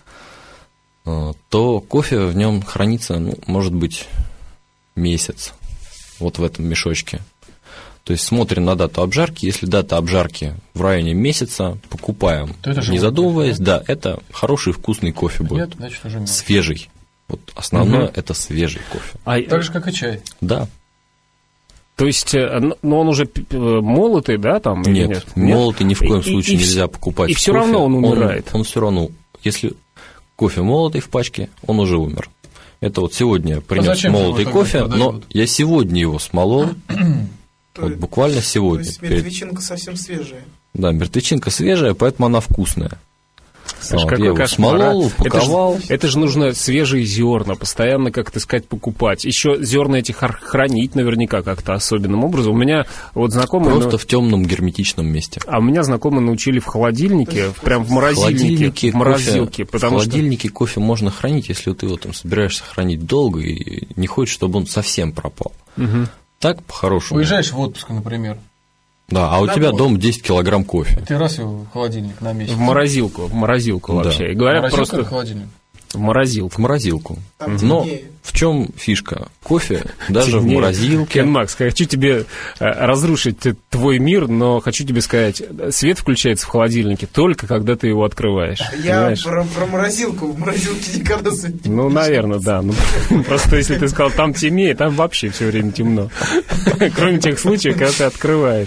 то кофе в нем хранится, может быть, месяц вот в этом мешочке. То есть смотрим на дату обжарки. Если дата обжарки в районе месяца, покупаем, не задумываясь. Кофе, да, это хороший вкусный кофе будет. Нет, значит, уже свежий. Вот основное это свежий кофе. Так же, как и чай. Да. То есть, он уже молотый, да, там? Нет, молотый ни в коем случае нельзя покупать. И все равно он умирает. Он все равно, если кофе молотый в пачке, он уже умер. Это вот сегодня я принес молотый кофе, но я сегодня его смолол. Вот буквально сегодня. То есть мертвечинка совсем свежая. Да, мертвечинка свежая, поэтому она вкусная. Саш, я его смолол, упаковал. Это же нужно свежие зерна, постоянно, как ты сказать, покупать. Еще зерна эти хранить наверняка как-то особенным образом. У меня вот знакомые... Просто в темном герметичном месте. А у меня знакомые научили в холодильнике, прям в морозильнике, в морозилке. В холодильнике кофе можно хранить, если ты его там собираешься хранить долго и не хочешь, чтобы он совсем пропал. Угу. Так, по-хорошему. Уезжаешь в отпуск, например. Да, а у тебя дома 10 килограмм кофе. Ты раз его в холодильник на месяц. В морозилку вообще. И говорят морозилка просто... или холодильник? В морозилку. В морозилку. Там Но темнее. в чем фишка? Кофе даже в морозилке. Кен Макс, хочу тебе разрушить твой мир, но хочу тебе сказать, свет включается в холодильнике только когда ты его открываешь. Я про морозилку. В морозилке никогда свет не Ну, наверное, да. Ну, просто если ты сказал, там темнее, там вообще все время темно. Кроме тех случаев, когда ты открываешь.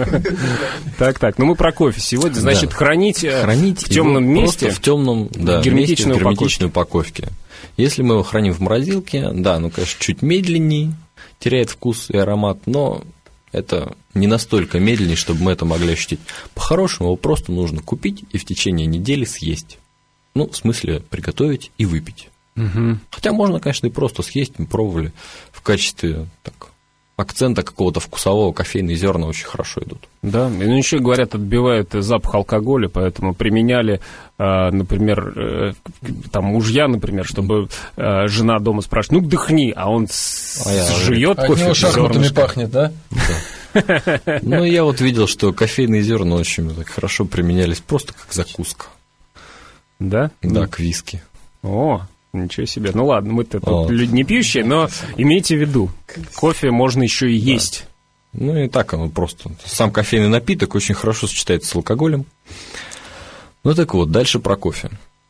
Так. Ну, мы про кофе сегодня. Значит, хранить в темном месте. В темном, да, герметичной упаковке. Если мы его храним в морозилке, да, ну, конечно, чуть медленнее, теряет вкус и аромат, но это не настолько медленнее, чтобы мы это могли ощутить. По-хорошему, его просто нужно купить и в течение недели съесть. Ну, в смысле, приготовить и выпить. Угу. Хотя можно, конечно, и просто съесть, мы пробовали в качестве акцента какого-то вкусового, кофейные зерна очень хорошо идут. Да, ну еще говорят, отбивают запах алкоголя, поэтому применяли, например, там мужья, например, чтобы жена дома спрашивает, ну дыхни, а он жует кофе. От него шахматами пахнет, да? Да. Ну, я вот видел, что кофейные зерна очень хорошо применялись просто как закуска. Да? Да, к виски. О, ничего себе. Ну ладно, мы-то тут люди не пьющие, но имейте в виду, кофе можно еще и есть. Ну и так оно просто. Сам кофейный напиток очень хорошо сочетается с алкоголем. Ну так вот, дальше про кофе.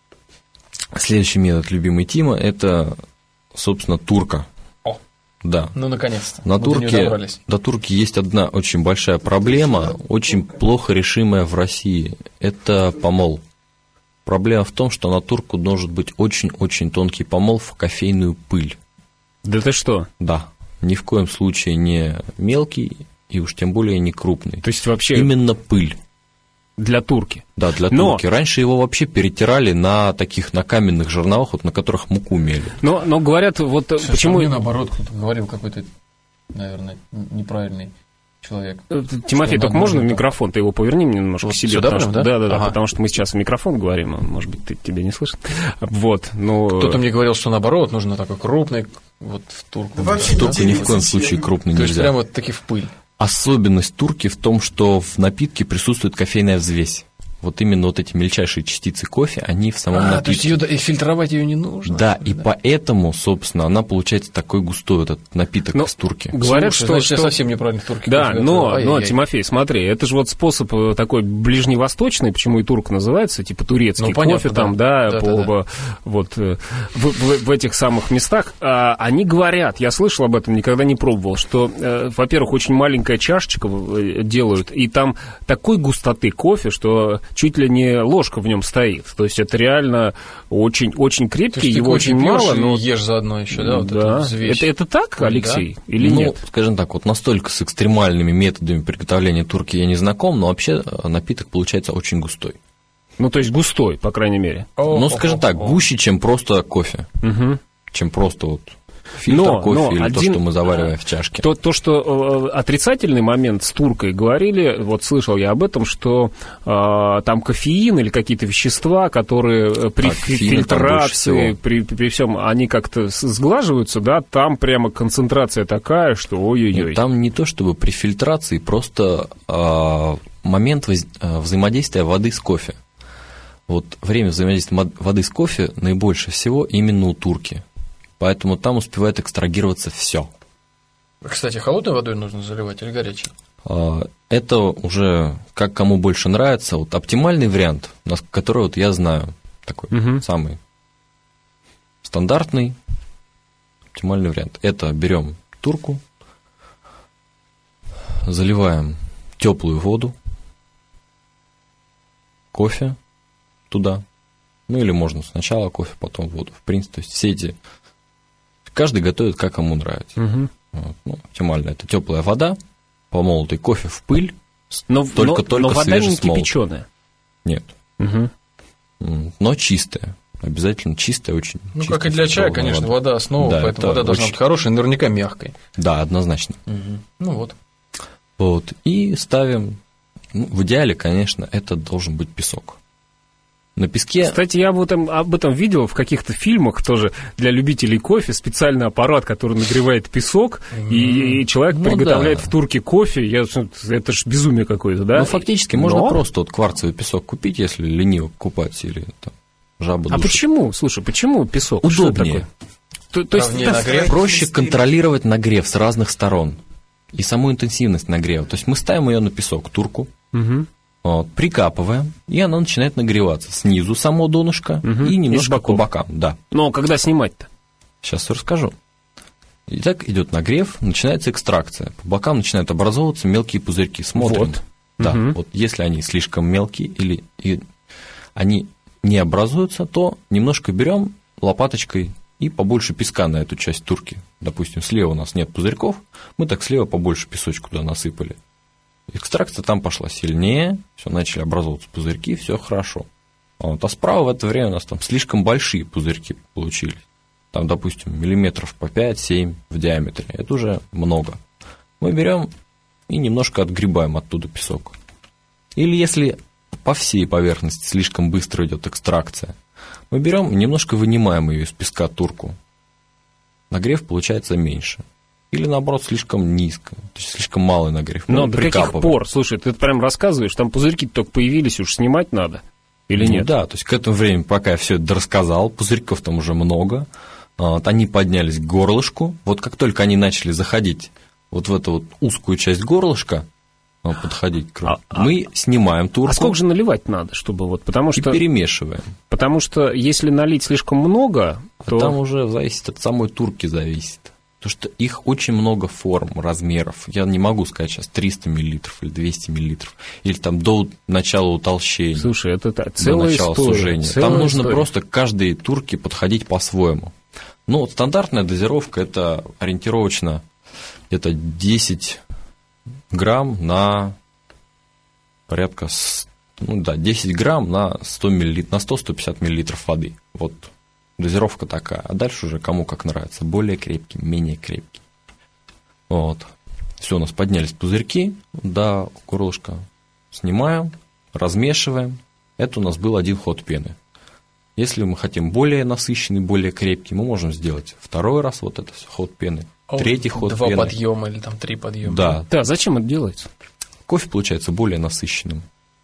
Следующий метод, любимый Тима, это, собственно, турка. О, да. Ну, наконец-то. На турке есть одна очень большая проблема, очень плохо решимая в России. Это помол. Проблема в том, что на турку должен быть очень-очень тонкий помол в кофейную пыль. Да ты что? Да. Ни в коем случае не мелкий и уж тем более не крупный. То есть вообще... Именно пыль. Для турки. Да, для турки. Раньше его вообще перетирали на каменных жерновах, вот, на которых муку мели. Но говорят, вот сейчас почему... Мне наоборот, кто-то говорил какой-то, наверное, неправильный человек. Тимофей, только можно в микрофон? Ты его поверни мне немножко к себе. Сюда прям, да? Да, ага. Потому что мы сейчас в микрофон говорим, может быть, тебя не слышит. Вот, ну... Кто-то мне говорил, что наоборот, нужно такой крупный, вот в турку. Да вообще в турку ни в коем случае крупный нельзя. То есть прямо вот таки в пыль. Особенность турки в том, что в напитке присутствует кофейная взвесь. Вот именно вот эти мельчайшие частицы кофе, они в самом напитке. То есть и фильтровать ее не нужно. Да, и поэтому, собственно, она получается такой густой, этот напиток из турки. Говорят, значит, я совсем неправильно в турке. Да, но, Тимофей, смотри, это же вот способ такой ближневосточный, почему и турк называется, типа турецкий кофе там, вот в этих самых местах. Они говорят, я слышал об этом, никогда не пробовал, что, во-первых, очень маленькая чашечка делают, и там такой густоты кофе, что чуть ли не ложка в нем стоит. То есть это реально очень крепкий, его очень мало. Но ешь заодно еще, да? Вот да. Это так, Алексей, да? Или нет? Скажем так, вот настолько с экстремальными методами приготовления турки я не знаком, но вообще напиток получается очень густой. Ну, то есть густой, по крайней мере. Ну, скажем так, гуще, чем просто кофе. Угу. Чем просто вот фильтр кофе или то, что мы завариваем в чашке. То, что отрицательный момент с туркой говорили, вот слышал я об этом, что там кофеин или какие-то вещества, которые при фильтрации, при всем, они как-то сглаживаются, да, там прямо концентрация такая, что ой-ой-ой. Нет, там не то чтобы при фильтрации, просто момент взаимодействия воды с кофе. Вот время взаимодействия воды с кофе наибольше всего именно у турки. Поэтому там успевает экстрагироваться все. Кстати, холодной водой нужно заливать или горячей? Это уже как кому больше нравится. Вот оптимальный вариант, который вот я знаю, такой самый стандартный, оптимальный вариант. Это берем турку, заливаем теплую воду, кофе туда. Ну или можно сначала кофе, потом воду. В принципе, то есть все эти... Каждый готовит, как кому нравится. Вот, ну, оптимально. Это теплая вода, помолотый кофе в пыль, только вода свежесмолотый. Не кипяченая. Нет. Но чистая. Обязательно чистая, очень чистая. Ну, как и для чая, конечно, вода основа, да, поэтому вода должна быть хорошей, наверняка мягкой. Да, однозначно. Ну вот. Вот. И ставим... Ну, в идеале, конечно, это должен быть песок. На песке... Кстати, я об этом видел в каких-то фильмах тоже для любителей кофе. Специальный аппарат, который нагревает песок, и человек приготовляет в турке кофе. Это ж безумие какое-то, да? Ну, фактически, можно просто вот кварцевый песок купить, если лениво купать или там, жаба душит. А почему? Слушай, почему песок? Удобнее. равнее нагрев. Проще контролировать нагрев с разных сторон и саму интенсивность нагрева. То есть мы ставим ее на песок, турку, вот, прикапываем, и она начинает нагреваться снизу, само донышко, и немножко по бокам. Да. Но когда снимать-то? Сейчас расскажу. Итак, идет нагрев, начинается экстракция. По бокам начинают образовываться мелкие пузырьки. Смотрим. Вот. Да, вот если они слишком мелкие или они не образуются, то немножко берем лопаточкой и побольше песка на эту часть турки. Допустим, слева у нас нет пузырьков, мы так слева побольше песочку туда насыпали. Экстракция там пошла сильнее, все, начали образовываться пузырьки, все хорошо. А справа в это время у нас там слишком большие пузырьки получились. Там, допустим, миллиметров по 5-7 в диаметре. Это уже много. Мы берем и немножко отгребаем оттуда песок. Или если по всей поверхности слишком быстро идет экстракция, мы берем и немножко вынимаем ее из песка турку. Нагрев получается меньше. Или, наоборот, слишком низко, то есть слишком малый нагрев. Но до каких пор? Слушай, ты прям рассказываешь, там пузырьки только появились, уж снимать надо или нет? Да, то есть к этому времени, пока я все это рассказал, пузырьков там уже много, вот, они поднялись к горлышку. Вот как только они начали заходить вот в эту вот узкую часть горлышка, подходить к крови, мы снимаем турку. А сколько же наливать надо, чтобы вот, потому что... И перемешиваем. Потому что если налить слишком много, то... Там уже зависит от самой турки зависит. Потому что их очень много форм, размеров. Я не могу сказать сейчас 300 мл или 200 мл. Или там до начала утолщения. Слушай, это целая до начала история. Сужения. Целая там нужно история. просто к каждой турке подходить по-своему. Ну, вот стандартная дозировка – это ориентировочно где-то 10 грамм на порядка 10 грамм на 100-150 миллилитров воды. Вот дозировка такая. А дальше уже кому как нравится. Более крепкий, менее крепкий. Вот. Все, у нас поднялись пузырьки до горлышка. Снимаем, размешиваем. Это у нас был один ход пены. Если мы хотим более насыщенный, более крепкий, мы можем сделать второй раз вот этот ход пены, третий ход пены. 2 подъема или там 3 подъема. Да. Да, зачем это делается? Кофе получается более насыщенным.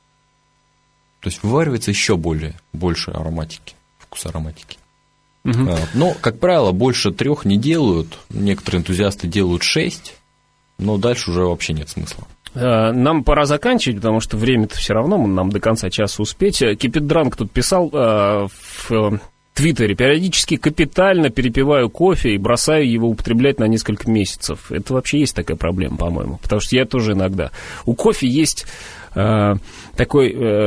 То есть вываривается еще больше ароматики, вкус ароматики. Но, как правило, больше 3 не делают. Некоторые энтузиасты делают 6, но дальше уже вообще нет смысла. Нам пора заканчивать, потому что время-то все равно, нам до конца часа успеть. Кипидранк тут писал в Твиттере: периодически капитально перепиваю кофе и бросаю его употреблять на несколько месяцев. Это вообще есть такая проблема, по-моему, потому что я тоже иногда. У кофе есть такой,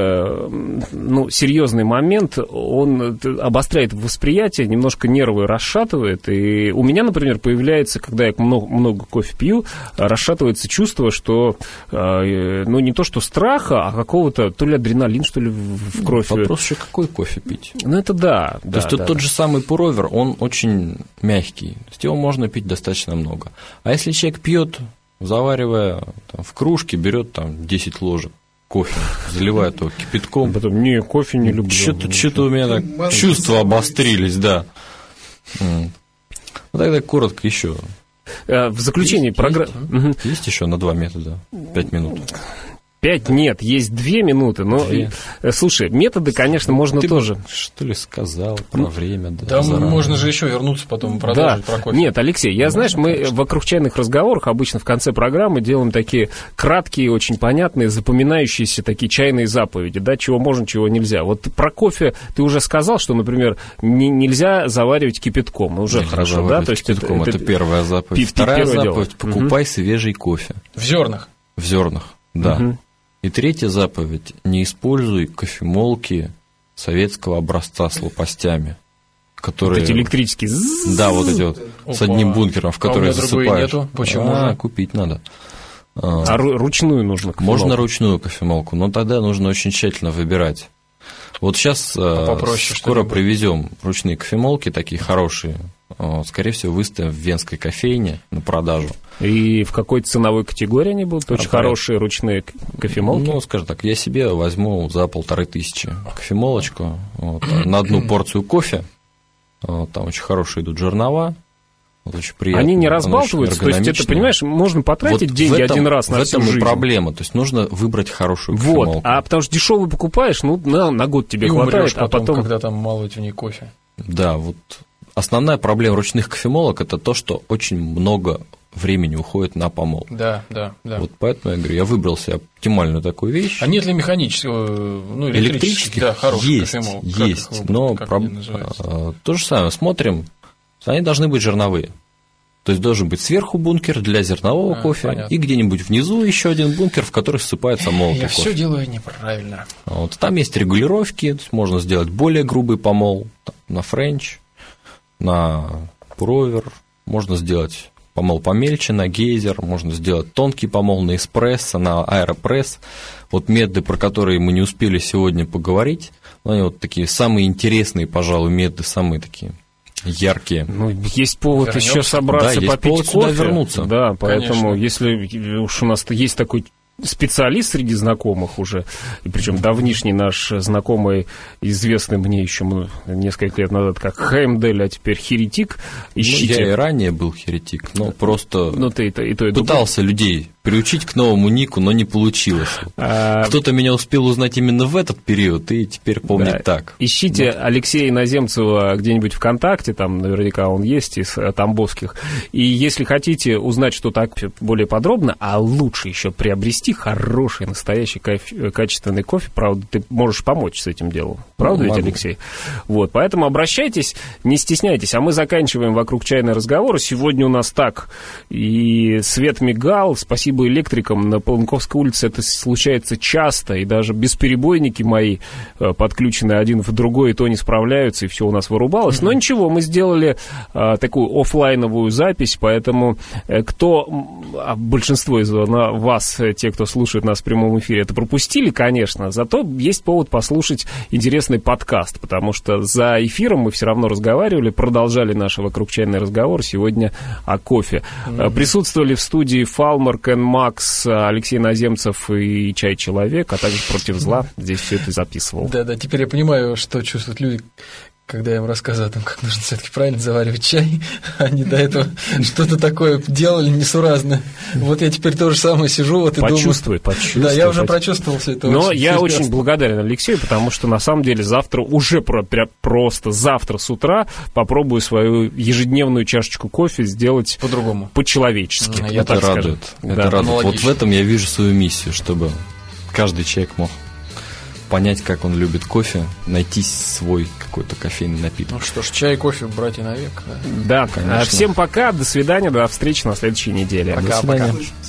серьезный момент, он обостряет восприятие, немножко нервы расшатывает, и у меня, например, появляется, когда я много кофе пью, расшатывается чувство, что, не то что страха, а какого-то, то ли адреналин, что ли, в кровь. Вопрос еще, какой кофе пить? Ну, это да. То есть тот же самый пуровер, он очень мягкий, то есть его можно пить достаточно много. А если человек пьет, заваривая в кружке, берет там 10 ложек кофе, заливает его кипятком. Потом, кофе не люблю. Что-то у меня так чувства обострились, да. Ну, тогда коротко еще. В заключении программы... Есть еще на 2 метода? 5 минут. 5 нет, есть 2 минуты. Но, слушай, методы, конечно, можно ты тоже. Что ли сказал про время? Да, можно же еще вернуться потом продолжить про кофе. Нет, Алексей, мы вокруг чайных разговорах обычно в конце программы делаем такие краткие, очень понятные, запоминающиеся такие чайные заповеди, да, чего можно, чего нельзя. Вот про кофе ты уже сказал, что, например, нельзя заваривать кипятком. Уже нельзя хорошо, да? То есть кипятком, это первая заповедь. Вторая заповедь – покупай свежий кофе. В зернах. В зернах, да. И третья заповедь – не используй кофемолки советского образца с лопастями, которые... Вот эти электрические. Да, вот эти вот с одним бункером, в который засыпаешь. Нету. Почему? Купить надо. А ручную нужно кофемолку? Можно ручную кофемолку, но тогда нужно очень тщательно выбирать. Вот сейчас скоро привезем ручные кофемолки, такие хорошие. Скорее всего, выставим в венской кофейне на продажу. И в какой ценовой категории они будут? Очень хорошие ручные кофемолки? Ну, скажем так, я себе возьму за 1500 кофемолочку на одну порцию кофе. Там очень хорошие идут жернова. Очень приятно. Они не разбалтываются? То есть, это, понимаешь, можно потратить деньги один раз на всю жизнь. В этом и проблема. То есть, нужно выбрать хорошую кофемолку. А потому что дешевый покупаешь, на год тебе и хватает, умрёшь а потом... когда там мало в ней кофе. Да, вот. основная проблема ручных кофемолок – это то, что очень много времени уходит на помол. Да. Вот поэтому я говорю, я выбрал себе оптимальную такую вещь. А нет ли механического, ну, электрических, да, хороших кофемолок? Есть, но то же самое, смотрим, они должны быть жерновые. То есть должен быть сверху бункер для зернового кофе, понятно. И где-нибудь внизу еще один бункер, в который ссыпается молотый кофе. Я все делаю неправильно. Вот, там есть регулировки, то есть можно сделать более грубый помол на френч, на пуровер, можно сделать помол помельче на гейзер, можно сделать тонкий помол на эспрессо, на аэропресс. Вот методы, про которые мы не успели сегодня поговорить, они вот такие самые интересные, пожалуй, методы, самые такие яркие. Ну, есть повод еще собраться, да, попить повод кофе. Сюда вернуться. Да, поэтому, конечно. Если уж у нас есть такой специалист среди знакомых уже, и причем давнишний наш знакомый, известный мне еще несколько лет назад как Хеймдель, а теперь Херетик. Ищите. Я и ранее был Херетик, но просто ты пытался людей приучить к новому нику, но не получилось. Кто-то меня успел узнать именно в этот период и теперь помнит так. Ищите Алексея Иноземцева где-нибудь ВКонтакте, там наверняка он есть из Тамбовских. И если хотите узнать что-то более подробно, а лучше еще приобрести хороший, настоящий, качественный кофе, правда, ты можешь помочь с этим делом. Правда ведь, Алексей? Вот, поэтому обращайтесь, не стесняйтесь. А мы заканчиваем «Вокруг чайный разговор». Сегодня у нас так. И свет мигал. Спасибо электрикам. На Полынковской улице это случается часто. И даже бесперебойники мои, подключенные один в другой, и то не справляются, и все у нас вырубалось. Но ничего, мы сделали такую офлайновую запись, поэтому большинство из вас, те, кто слушает нас в прямом эфире, это пропустили, конечно, зато есть повод послушать интересный подкаст, потому что за эфиром мы все равно разговаривали, продолжали наш «Вокруг чайный разговор» сегодня о кофе. Присутствовали в студии Фалмер, Кен Макс, Алексей Наземцев и Чай-человек, а также «Против зла». Здесь все это записывал. Да, теперь я понимаю, что чувствуют люди, когда я им рассказываю о том, как нужно все-таки правильно заваривать чай, они до этого что-то такое делали несуразное. Вот я теперь то же самое сижу, вот и почувствуй. Да, я уже прочувствовал все это. Но я очень благодарен Алексею, потому что на самом деле завтра уже просто завтра с утра попробую свою ежедневную чашечку кофе сделать по-другому, по-человечески. Это радует. Это радует. Вот в этом я вижу свою миссию, чтобы каждый человек мог понять, как он любит кофе, найти свой какой-то кофейный напиток. Ну что ж, чай и кофе, братья навек. Да, конечно. Всем пока, до свидания, до встречи на следующей неделе. Пока.